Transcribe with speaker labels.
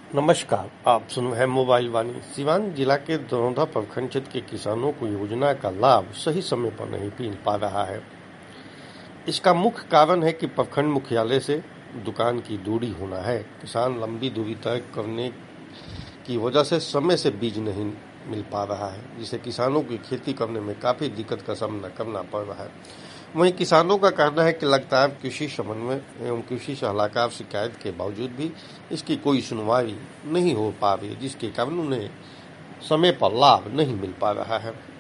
Speaker 1: नमस्कार, आप सुन रहे हैं मोबाइल वाणी। सीवान जिला के दरौंधा प्रखंड क्षेत्र के किसानों को योजना का लाभ सही समय पर नहीं मिल पा रहा है। इसका मुख्य कारण है कि प्रखंड मुख्यालय से दुकान की दूरी होना है। किसान लंबी दूरी तय करने की वजह से समय से बीज नहीं मिल पा रहा है, जिससे किसानों की खेती करने में काफी दिक्कत का सामना करना पड़ रहा है। वहीं किसानों का कहना है कि लगातार कृषि समन्वय एवं कृषि सलाहकार शिकायत के बावजूद भी इसकी कोई सुनवाई नहीं हो पा रही है, जिसके कारण उन्हें समय पर लाभ नहीं मिल पा रहा है।